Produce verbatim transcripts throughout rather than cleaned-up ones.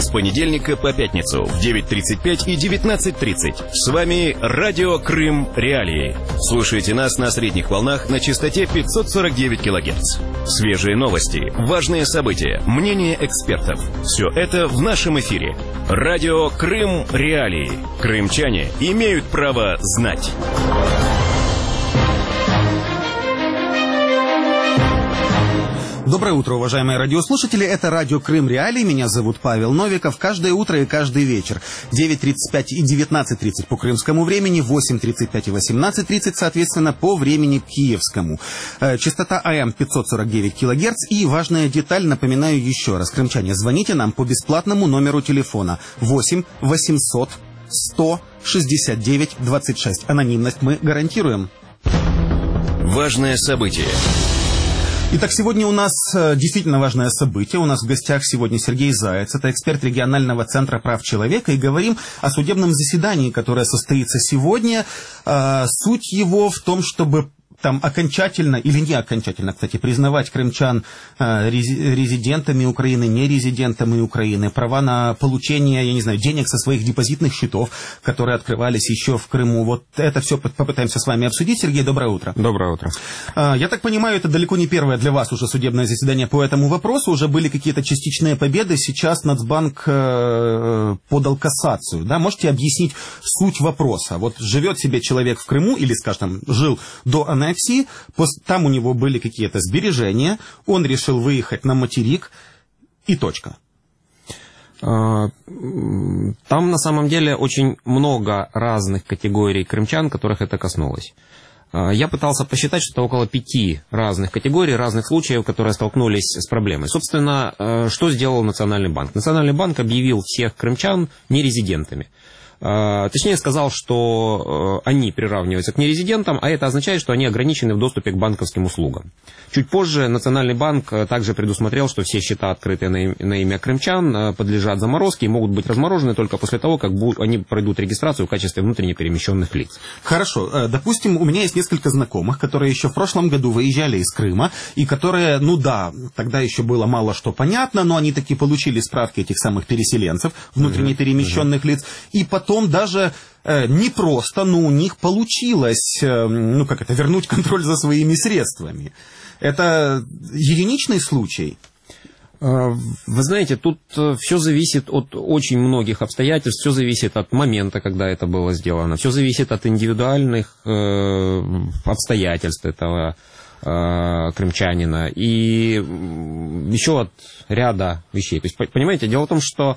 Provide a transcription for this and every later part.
С понедельника по пятницу в девять тридцать пять и девятнадцать тридцать. С вами Радио Крым Реалии. Слушайте нас на средних волнах на частоте пятьсот сорок девять килогерц. Свежие новости, важные события, мнения экспертов. Все это в нашем эфире. Радио Крым Реалии. Крымчане имеют право знать. Доброе утро, уважаемые радиослушатели. Это Радио Крым Реалии. Меня зовут Павел Новиков. Каждое утро и каждый вечер. девять тридцать пять и девятнадцать тридцать по крымскому времени, восемь тридцать пять и восемнадцать тридцать, соответственно, по времени киевскому. Частота А М пятьсот сорок девять килогерц. И важная деталь, напоминаю еще раз. Крымчане, звоните нам по бесплатному номеру телефона восемь восемьсот сто шестьдесят девять двадцать шесть. Анонимность мы гарантируем. Важное событие. Итак, сегодня у нас действительно важное событие. У нас в гостях сегодня Сергей Заяц, это эксперт регионального центра прав человека. И говорим о судебном заседании, которое состоится сегодня. Суть его в том, чтобы там окончательно, или не окончательно, кстати, признавать крымчан э, резидентами Украины, нерезидентами Украины, права на получение, я не знаю, денег со своих депозитных счетов, которые открывались еще в Крыму. Вот это все попытаемся с вами обсудить. Сергей, доброе утро. Доброе утро. Э, я так понимаю, это далеко не первое для вас уже судебное заседание по этому вопросу. Уже были какие-то частичные победы. Сейчас Нацбанк э, подал кассацию. Да? Можете объяснить суть вопроса? Вот живет себе человек в Крыму, или, скажем, жил до аннексии, там у него были какие-то сбережения, он решил выехать на материк, и точка. Там на самом деле очень много разных категорий крымчан, которых это коснулось. Я пытался посчитать, что это около пяти разных категорий, разных случаев, которые столкнулись с проблемой. Собственно, что сделал Национальный банк? Национальный банк объявил всех крымчан нерезидентами. Точнее сказал, что они приравниваются к нерезидентам, а это означает, что они ограничены в доступе к банковским услугам. Чуть позже Национальный банк также предусмотрел, что все счета, открытые на имя крымчан, подлежат заморозке и могут быть разморожены только после того, как они пройдут регистрацию в качестве внутренне перемещенных лиц. Хорошо. Допустим, у меня есть несколько знакомых, которые еще в прошлом году выезжали из Крыма, и которые, ну да, тогда еще было мало что понятно, но они таки получили справки этих самых переселенцев, внутренне перемещенных лиц, и потом Потом даже э, не просто, но у них получилось, э, ну как это, вернуть контроль за своими средствами. Это единичный случай? Вы знаете, тут все зависит от очень многих обстоятельств, все зависит от момента, когда это было сделано, все зависит от индивидуальных э, обстоятельств этого э, крымчанина и еще от ряда вещей. То есть, понимаете, дело в том, что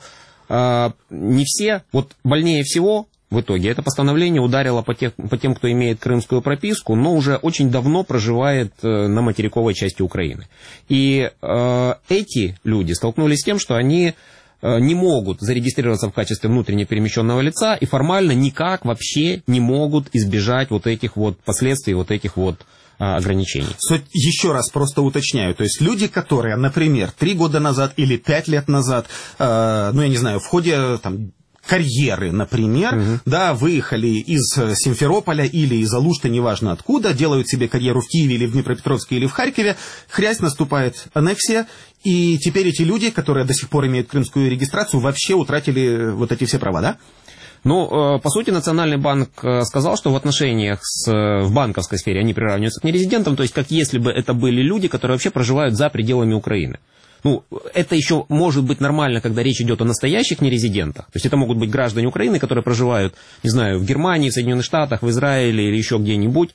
не все, вот больнее всего в итоге это постановление ударило по, тех, по тем, кто имеет крымскую прописку, но уже очень давно проживает на материковой части Украины. И э, эти люди столкнулись с тем, что они э, не могут зарегистрироваться в качестве внутренне перемещенного лица и формально никак вообще не могут избежать вот этих вот последствий, вот этих вот ограничений. Еще раз просто уточняю, то есть люди, которые, например, три года назад или пять лет назад, э, ну я не знаю, в ходе там карьеры, например, угу. да, выехали из Симферополя или из Алушты, неважно откуда, делают себе карьеру в Киеве или в Днепропетровске или в Харькове, хрясь, наступает аннексия, и теперь эти люди, которые до сих пор имеют крымскую регистрацию, вообще утратили вот эти все права, да? Ну, по сути, Национальный банк сказал, что в отношениях с, в банковской сфере они приравниваются к нерезидентам, то есть как если бы это были люди, которые вообще проживают за пределами Украины. Ну, это еще может быть нормально, когда речь идет о настоящих нерезидентах. То есть это могут быть граждане Украины, которые проживают, не знаю, в Германии, в Соединенных Штатах, в Израиле или еще где-нибудь.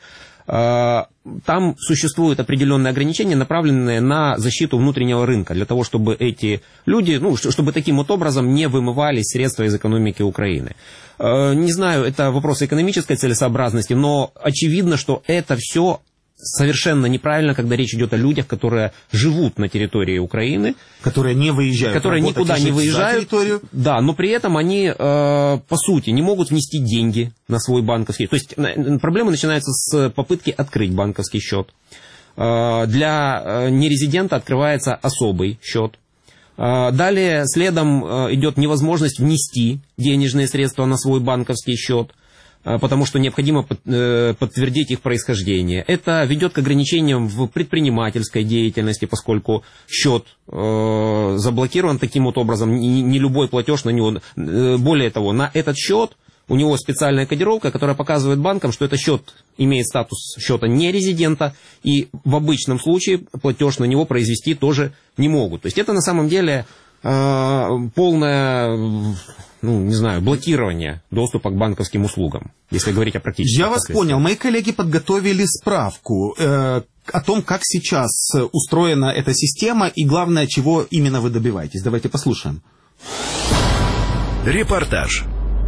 Там существуют определенные ограничения, направленные на защиту внутреннего рынка, для того, чтобы эти люди, ну, чтобы таким вот образом не вымывались средства из экономики Украины. Не знаю, это вопрос экономической целесообразности, но очевидно, что это все совершенно неправильно, когда речь идет о людях, которые живут на территории Украины. Которые не выезжают. Которые никуда не выезжают. Да, но при этом они, э, по сути, не могут внести деньги на свой банковский. То есть проблема начинается с попытки открыть банковский счет. Э, для нерезидента открывается особый счет. Э, далее следом идет невозможность внести денежные средства на свой банковский счет. потому что необходимо подтвердить их происхождение. Это ведет к ограничениям в предпринимательской деятельности, поскольку счет заблокирован таким вот образом, не любой платеж на него. Более того, на этот счет у него специальная кодировка, которая показывает банкам, что этот счет имеет статус счета нерезидента, и в обычном случае платеж на него произвести тоже не могут. То есть это на самом деле э, полное, ну, не знаю, блокирование доступа к банковским услугам, если говорить о практических Я вас понял. Мои коллеги подготовили справку э, о том, как сейчас устроена эта система, и главное, чего именно вы добиваетесь. Давайте послушаем. Репортаж.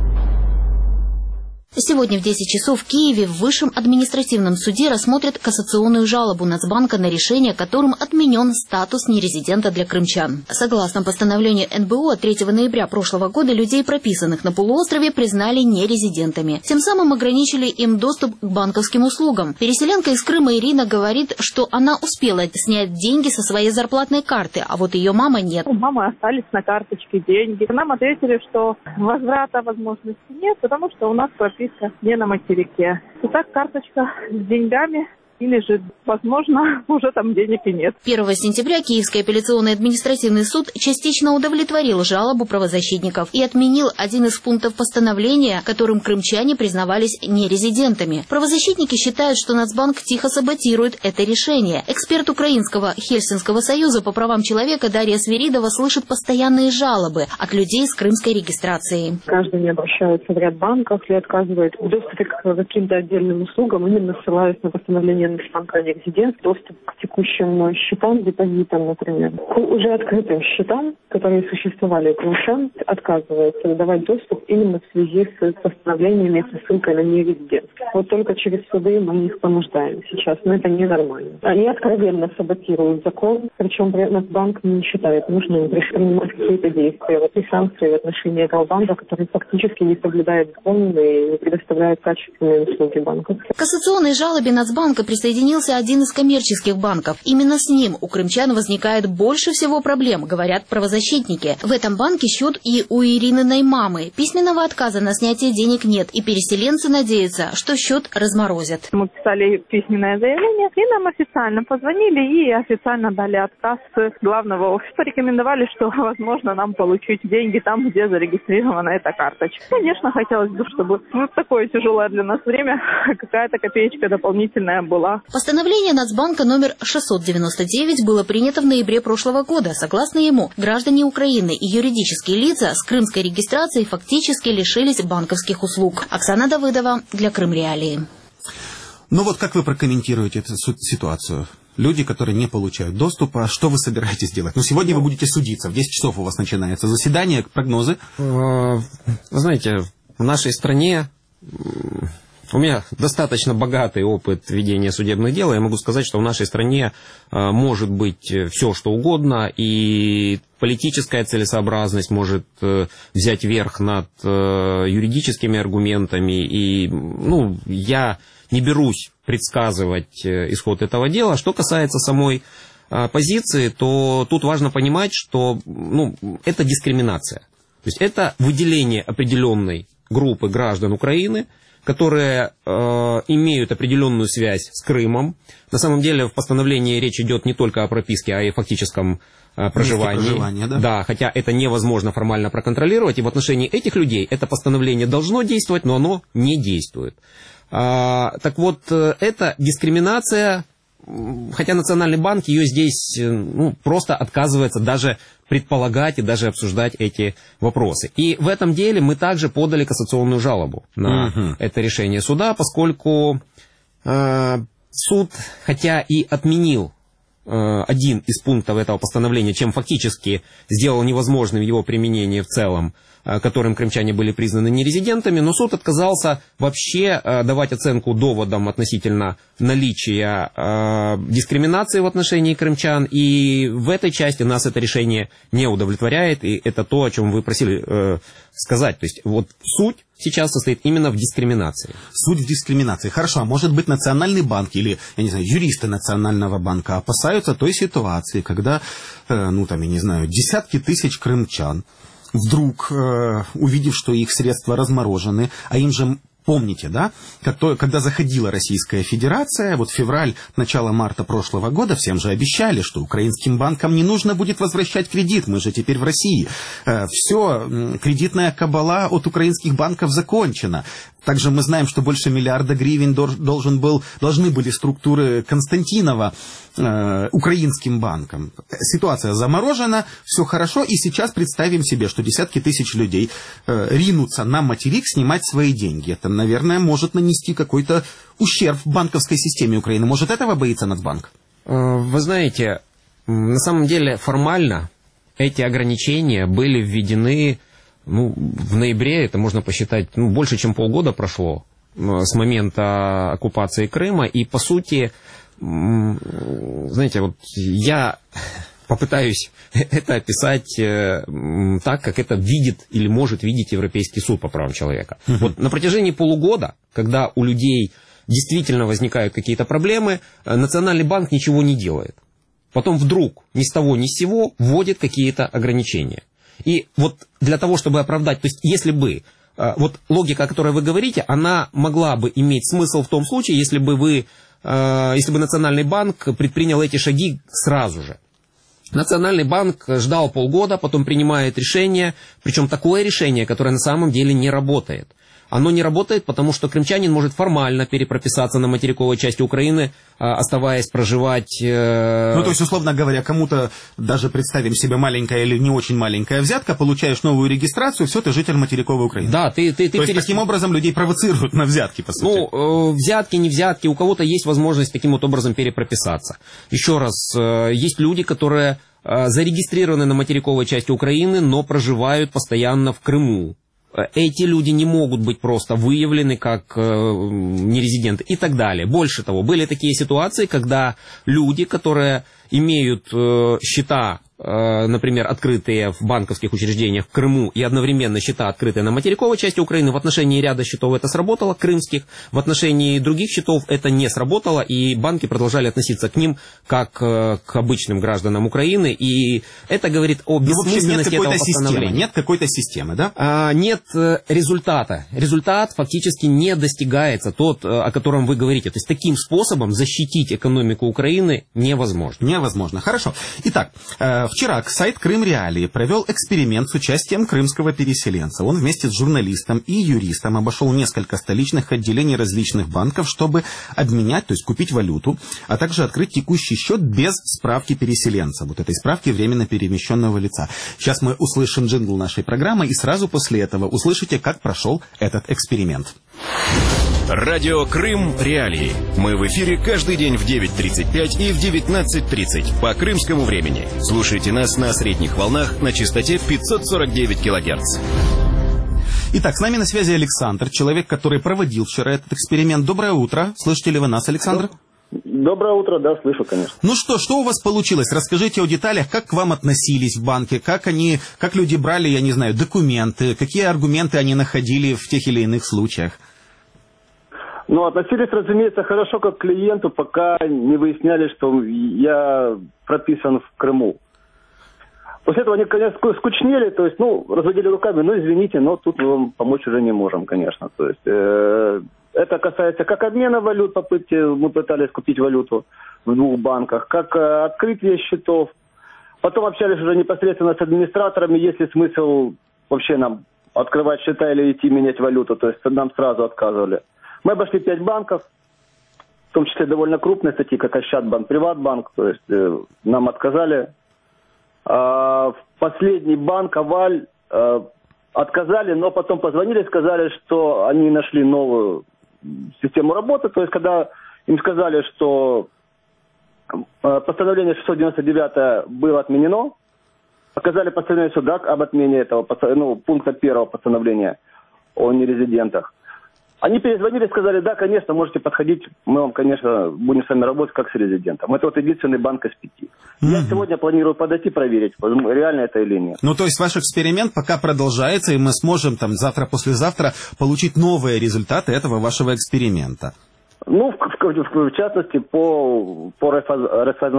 Сегодня в десять часов в Киеве в Высшем административном суде рассмотрят кассационную жалобу Нацбанка на решение, которым отменен статус нерезидента для крымчан. Согласно постановлению эн бэ о от третьего ноября прошлого года, людей, прописанных на полуострове, признали нерезидентами. Тем самым ограничили им доступ к банковским услугам. Переселенка из Крыма Ирина говорит, что она успела снять деньги со своей зарплатной карты, а вот ее мама нет. У мамы остались на карточке деньги. Нам ответили, что возврата возможности нет, потому что у нас прописано не на материке. Итак, карточка с деньгами и лежит. Возможно, уже там денег и нет. первого сентября Киевский апелляционный административный суд частично удовлетворил жалобу правозащитников и отменил один из пунктов постановления, которым крымчане признавались нерезидентами. Правозащитники считают, что Нацбанк тихо саботирует это решение. Эксперт Украинского Хельсинского союза по правам человека Дарья Свиридова слышит постоянные жалобы от людей с крымской регистрацией. Каждый не обращается в ряд банков и отказывает в доступе к каким-то отдельным услугам, именно ссылаясь на постановление Нацбанка о нерезидентстве, доступ к текущим счетам, депозитам, например. К уже открытым счетам, которые существовали у крымчан, отказывается давать доступ именно в связи с постановлениями с ссылкой на нерезидентство. Вот только через суды мы их понуждаем сейчас, но это ненормально. Они откровенно саботируют закон, причем Нацбанк не считает нужным предпринимать какие-то действия. Вот и санкции в отношении этого банка, который фактически не соблюдает закон и предоставляет качественные услуги банков. К кассационной жалобе Нацбанка присоединился один из коммерческих банков. Именно с ним у крымчан возникает больше всего проблем, говорят правозащитники. В этом банке счет и у Ирининой мамы. Письменного отказа на снятие денег нет, и переселенцы надеются, что счет разморозят. Мы писали письменное заявление, и нам официально позвонили и официально дали отказ главного офиса. Рекомендовали, что возможно нам получить деньги там, где зарегистрирована эта карточка. Конечно, хотелось бы, чтобы ну, такое тяжелое для нас время какая-то копеечка дополнительная была. Постановление Нацбанка номер шестьсот девяносто девять было принято в ноябре прошлого года. Согласно ему, граждане Украины и юридические лица с крымской регистрацией фактически лишились банковских услуг. Оксана Давыдова для Крым Реалии. Ну вот как вы прокомментируете эту ситуацию? Люди, которые не получают доступа, что вы собираетесь делать? Ну, сегодня вы будете судиться. В десять часов у вас начинается заседание, прогнозы. Вы знаете, в нашей стране... У меня достаточно богатый опыт ведения судебных дел. Я могу сказать, что в нашей стране может быть все, что угодно, и политическая целесообразность может взять верх над юридическими аргументами. И ну, я не берусь предсказывать исход этого дела. Что касается самой позиции, то тут важно понимать, что ну, это дискриминация. То есть это выделение определенной группы граждан Украины, которые э, имеют определенную связь с Крымом. На самом деле в постановлении речь идет не только о прописке, а и о фактическом э, проживании. Да? Да, хотя это невозможно формально проконтролировать. И в отношении этих людей это постановление должно действовать, но оно не действует. А, так вот, это дискриминация, хотя Национальный банк ее здесь ну, просто отказывается даже предполагать и даже обсуждать эти вопросы. И в этом деле мы также подали кассационную жалобу на угу. это решение суда, поскольку э, суд, хотя и отменил э, один из пунктов этого постановления, чем фактически сделал невозможным его применение в целом, э, которым крымчане были признаны нерезидентами, но суд отказался вообще э, давать оценку доводам относительно наличия э, дискриминации в отношении крымчан, и в этой части нас это решение не удовлетворяет, и это то, о чем вы просили э, сказать. То есть вот суть сейчас состоит именно в дискриминации. Суть в дискриминации. Хорошо, а может быть Национальный банк или, я не знаю, юристы Национального банка опасаются той ситуации, когда, э, ну там, я не знаю, десятки тысяч крымчан вдруг, э, увидев, что их средства разморожены, а им же Помните, да, когда заходила Российская Федерация, вот февраль, начало марта прошлого года, всем же обещали, что украинским банкам не нужно будет возвращать кредит, мы же теперь в России. Все, кредитная кабала от украинских банков закончена. Также мы знаем, что больше миллиарда гривен должен был, должны были структуры Константинова э, украинским банкам. Ситуация заморожена, все хорошо, и сейчас представим себе, что десятки тысяч людей э, ринутся на материк снимать свои деньги. Это, наверное, может нанести какой-то ущерб в банковской системе Украины. Может, этого боится Нацбанк? Вы знаете, на самом деле формально эти ограничения были введены... Ну, в ноябре, это можно посчитать, ну, больше, чем полгода прошло с момента оккупации Крыма. И, по сути, знаете, вот я попытаюсь это описать так, как это видит или может видеть Европейский суд по правам человека. Uh-huh. Вот на протяжении полугода, когда у людей действительно возникают какие-то проблемы, Национальный банк ничего не делает. Потом вдруг ни с того ни с сего вводит какие-то ограничения. И вот для того, чтобы оправдать, то есть если бы, вот логика, о которой вы говорите, она могла бы иметь смысл в том случае, если бы вы, если бы Национальный банк предпринял эти шаги сразу же. Национальный банк ждал полгода, потом принимает решение, причем такое решение, которое на самом деле не работает. Оно не работает, потому что крымчанин может формально перепрописаться на материковой части Украины, оставаясь проживать... Э... Ну, то есть, условно говоря, кому-то, даже представим себе маленькая или не очень маленькая взятка, получаешь новую регистрацию, все, ты житель материковой Украины. Да, ты... ты, ты то перес... есть, таким образом людей провоцируют на взятки, по сути. Ну, э, взятки, не взятки, у кого-то есть возможность таким вот образом перепрописаться. Еще раз, э, есть люди, которые э, зарегистрированы на материковой части Украины, но проживают постоянно в Крыму. Эти люди не могут быть просто выявлены как э, нерезиденты и так далее. Больше того, были такие ситуации, когда люди, которые имеют э, счета, э, например, открытые в банковских учреждениях в Крыму и одновременно счета, открытые на материковой части Украины, в отношении ряда счетов это сработало, крымских, в отношении других счетов это не сработало, и банки продолжали относиться к ним как э, к обычным гражданам Украины, и это говорит о бессмысленности этого постановления. Нет какой-то системы, да? А, нет результата. Результат фактически не достигается, тот, о котором вы говорите. То есть таким способом защитить экономику Украины невозможно. Невозможно. Хорошо. Итак, вчера сайт Крым Реалии провел эксперимент с участием крымского переселенца. Он вместе с журналистом и юристом обошел несколько столичных отделений различных банков, чтобы обменять, то есть купить валюту, а также открыть текущий счет без справки переселенца, вот этой справки временно перемещенного лица. Сейчас мы услышим джингл нашей программы, и сразу после этого услышите, как прошел этот эксперимент. Радио Крым Реалии. Мы в эфире каждый день в девять тридцать пять и в девятнадцать тридцать по крымскому времени. Слушайте нас на средних волнах на частоте пятьсот сорок девять килогерц. Итак, с нами на связи Александр, человек, который проводил вчера этот эксперимент. Доброе утро. Слышите ли вы нас, Александр? Доброе утро, да, слышу, конечно. Ну что, что у вас получилось? Расскажите о деталях, как к вам относились в банке, как они, как люди брали, я не знаю, документы, какие аргументы они находили в тех или иных случаях? Ну, относились, разумеется, хорошо как к клиенту, пока не выясняли, что я прописан в Крыму. После этого они, конечно, скучнели, то есть, ну, разводили руками, ну, извините, но тут мы вам помочь уже не можем, конечно. То есть, э, это касается как обмена валют, попытки, мы пытались купить валюту в двух банках, как э, открытие счетов. Потом общались уже непосредственно с администраторами, есть ли смысл вообще нам открывать счета или идти менять валюту, то есть нам сразу отказывали. Мы обошли пять банков, в том числе довольно крупные, такие как Ощадбанк, Приватбанк, то есть э, нам отказали. А, в последний банк Аваль э, отказали, но потом позвонили и сказали, что они нашли новую систему работы. То есть когда им сказали, что э, постановление шестьсот девяносто девять было отменено, показали постановление суда об отмене этого, ну, пункта первого постановления о нерезидентах. Они перезвонили и сказали, да, конечно, можете подходить, мы вам, конечно, будем с вами работать как с резидентом. Это вот единственный банк из пяти. Mm-hmm. Я сегодня планирую подойти проверить, реально это или нет. Ну, то есть ваш эксперимент пока продолжается, и мы сможем там завтра-послезавтра получить новые результаты этого вашего эксперимента. Ну, в, в, в, в частности, по, по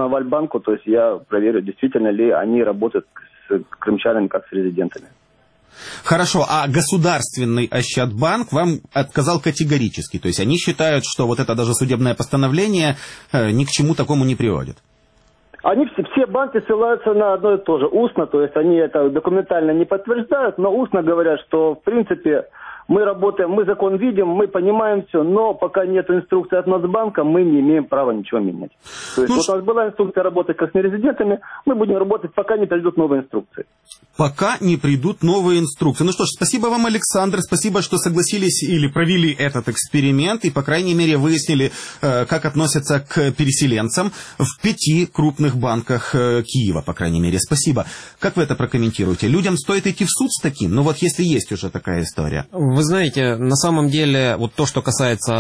Райффайзенбанку, то есть я проверю, действительно ли они работают с крымчанами как с резидентами. Хорошо, а государственный Ощадбанк вам отказал категорически. То есть они считают, что вот это даже судебное постановление э, ни к чему такому не приводит. Они все, все банки ссылаются на одно и то же, устно, то есть они это документально не подтверждают, но устно говорят, что в принципе мы работаем, мы закон видим, мы понимаем все, но пока нет инструкции от Нацбанка, мы не имеем права ничего менять. То есть ну, вот у нас была инструкция работать как с нерезидентами, мы будем работать, пока не придут новые инструкции. Пока не придут новые инструкции. Ну что ж, спасибо вам, Александр, спасибо, что согласились или провели этот эксперимент и, по крайней мере, выяснили, как относятся к переселенцам в пяти крупных банках Киева, по крайней мере. Спасибо. Как вы это прокомментируете? Людям стоит идти в суд с таким? Ну вот если есть уже такая история. Вы знаете, на самом деле, вот то, что касается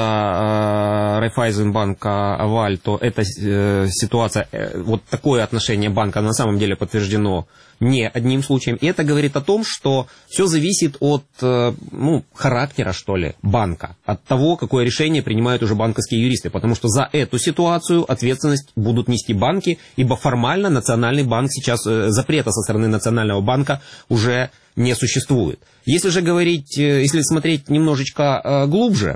э, Райффайзенбанка Аваль, то эта э, ситуация, э, вот такое отношение банка на самом деле подтверждено не одним случаем. И это говорит о том, что все зависит от э, ну, характера, что ли, банка, от того, какое решение принимают уже банковские юристы. Потому что за эту ситуацию ответственность будут нести банки, ибо формально Национальный банк сейчас, э, запрета со стороны Национального банка уже не существует. Если же говорить, если смотреть немножечко э, глубже,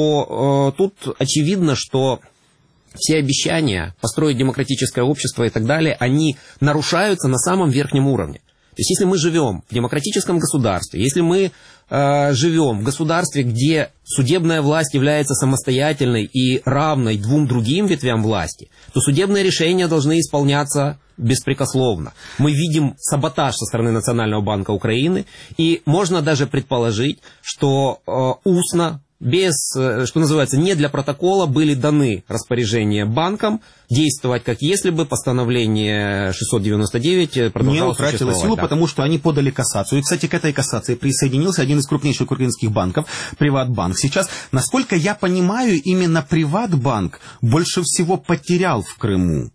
то э, тут очевидно, что все обещания построить демократическое общество и так далее, они нарушаются на самом верхнем уровне. То есть если мы живем в демократическом государстве, если мы э, живем в государстве, где судебная власть является самостоятельной и равной двум другим ветвям власти, то судебные решения должны исполняться беспрекословно. Мы видим саботаж со стороны Национального банка Украины, и можно даже предположить, что э, устно, без, что называется, не для протокола были даны распоряжения банкам действовать, как если бы постановление шестьсот девяносто девять продолжало существовать. Не утратило силу, да. Потому что они подали кассацию. И, кстати, к этой кассации присоединился один из крупнейших украинских банков, Приватбанк. Сейчас, насколько я понимаю, именно Приватбанк больше всего потерял в Крыму.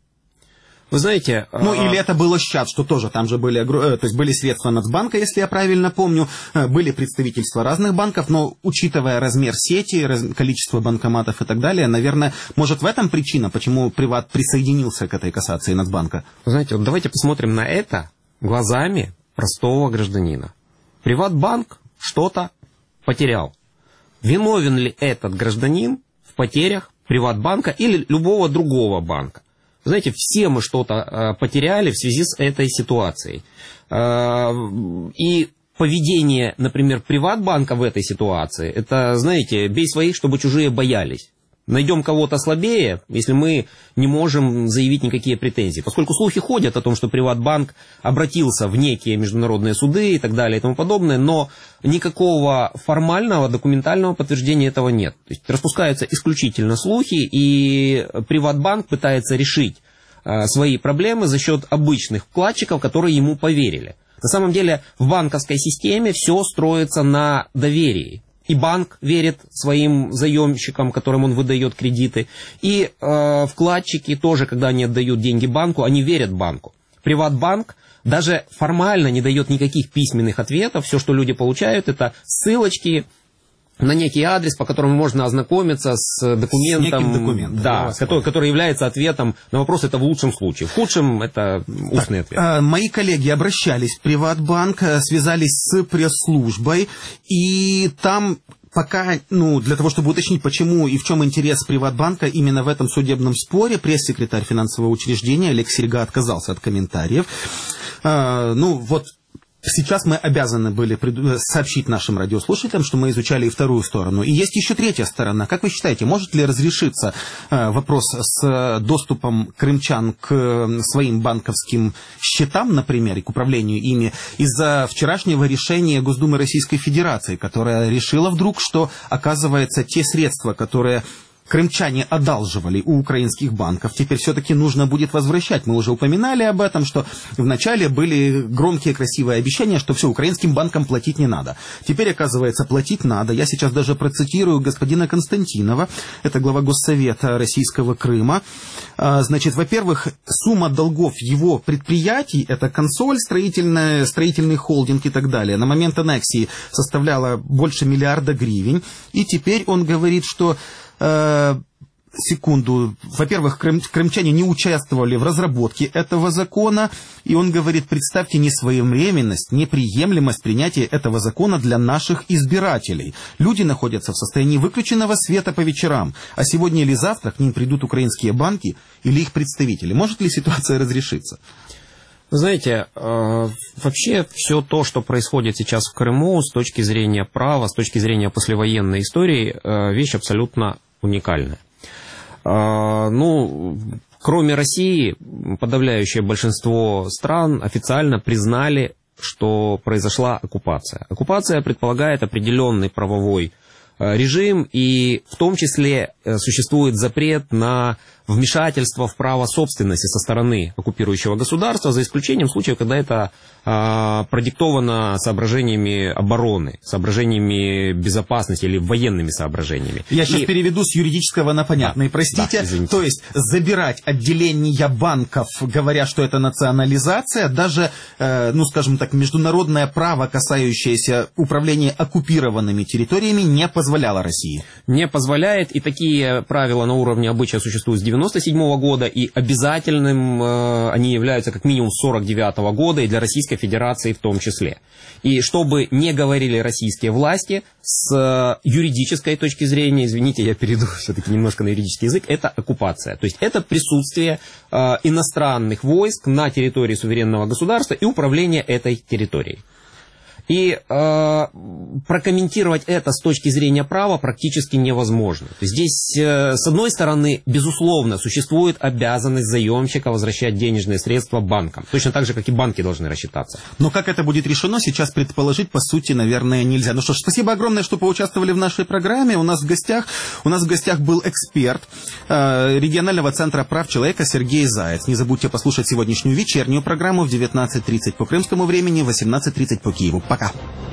Вы знаете... Ну, или это было сейчас, что тоже там же были, то есть были средства Нацбанка, если я правильно помню, были представительства разных банков, но учитывая размер сети, раз, количество банкоматов и так далее, наверное, может в этом причина, почему Приват присоединился к этой кассации Нацбанка? Вы знаете, вот давайте посмотрим на это глазами простого гражданина. Приватбанк что-то потерял. Виновен ли этот гражданин в потерях Приватбанка или любого другого банка? Знаете, все мы что-то э, потеряли в связи с этой ситуацией. Э, и поведение, например, Приватбанка в этой ситуации, это, знаете, бей своих, чтобы чужие боялись. Найдем кого-то слабее, если мы не можем заявить никакие претензии. Поскольку слухи ходят о том, что Приватбанк обратился в некие международные суды и так далее и тому подобное, но никакого формального, документального подтверждения этого нет. То есть распускаются исключительно слухи, и Приватбанк пытается решить э, свои проблемы за счет обычных вкладчиков, которые ему поверили. На самом деле в банковской системе все строится на доверии. И банк верит своим заемщикам, которым он выдает кредиты. И э, вкладчики тоже, когда они отдают деньги банку, они верят банку. Приватбанк даже формально не дает никаких письменных ответов. Все, что люди получают, это ссылочки на некий адрес, по которому можно ознакомиться с документом, с документом да, который, который является ответом на вопрос. Это в лучшем случае. В худшем это устный так, ответ. А, мои коллеги обращались в Приватбанк, связались с пресс-службой, и там пока, ну, для того, чтобы уточнить, почему и в чем интерес Приватбанка именно в этом судебном споре, пресс-секретарь финансового учреждения Олег Серега отказался от комментариев. А, ну, вот сейчас мы обязаны были сообщить нашим радиослушателям, что мы изучали и вторую сторону. И есть еще третья сторона. Как вы считаете, может ли разрешиться вопрос с доступом крымчан к своим банковским счетам, например, и к управлению ими, из-за вчерашнего решения Госдумы Российской Федерации, которая решила вдруг, что, оказывается, те средства, которые крымчане одалживали у украинских банков, теперь все-таки нужно будет возвращать. Мы уже упоминали об этом, что вначале были громкие красивые обещания, что все, украинским банкам платить не надо. Теперь, оказывается, платить надо. Я сейчас даже процитирую господина Константинова, это глава Госсовета Российского Крыма. Значит, во-первых, сумма долгов его предприятий, это консоль, строительная, строительный холдинг и так далее, на момент аннексии составляла больше миллиарда гривен. И теперь он говорит, что секунду. Во-первых, крым, крымчане не участвовали в разработке этого закона, и он говорит, представьте несвоевременность, неприемлемость принятия этого закона для наших избирателей. Люди находятся в состоянии выключенного света по вечерам, а сегодня или завтра к ним придут украинские банки или их представители. Может ли ситуация разрешиться? Знаете, вообще все то, что происходит сейчас в Крыму с точки зрения права, с точки зрения послевоенной истории, вещь абсолютно уникальная. Ну, кроме России, подавляющее большинство стран официально признали, что произошла оккупация. Оккупация предполагает определенный правовой режим, и в том числе существует запрет на вмешательство в право собственности со стороны оккупирующего государства, за исключением случаев, когда это а, продиктовано соображениями обороны, соображениями безопасности или военными соображениями. Я и... сейчас переведу с юридического на понятное. Да, простите, да, то есть забирать отделения банков, говоря, что это национализация, даже, э, ну скажем так, международное право, касающееся управления оккупированными территориями, не позволяло России. Не позволяет, и такие правила на уровне обычая существуют с девяносто седьмого года, и обязательным э, они являются как минимум с сорок девятого года, и для Российской Федерации в том числе. И чтобы не говорили российские власти, с э, юридической точки зрения, извините, я перейду все-таки немножко на юридический язык, это оккупация. То есть это присутствие э, иностранных войск на территории суверенного государства и управление этой территорией. И э, прокомментировать это с точки зрения права практически невозможно. Здесь, э, с одной стороны, безусловно, существует обязанность заемщика возвращать денежные средства банкам. Точно так же, как и банки должны рассчитаться. Но как это будет решено, сейчас предположить, по сути, наверное, нельзя. Ну что ж, спасибо огромное, что поучаствовали в нашей программе. У нас в гостях, у нас в гостях был эксперт э, регионального центра прав человека Сергей Заяц. Не забудьте послушать сегодняшнюю вечернюю программу в девятнадцать тридцать по крымскому времени, восемнадцать тридцать по Киеву. Пока.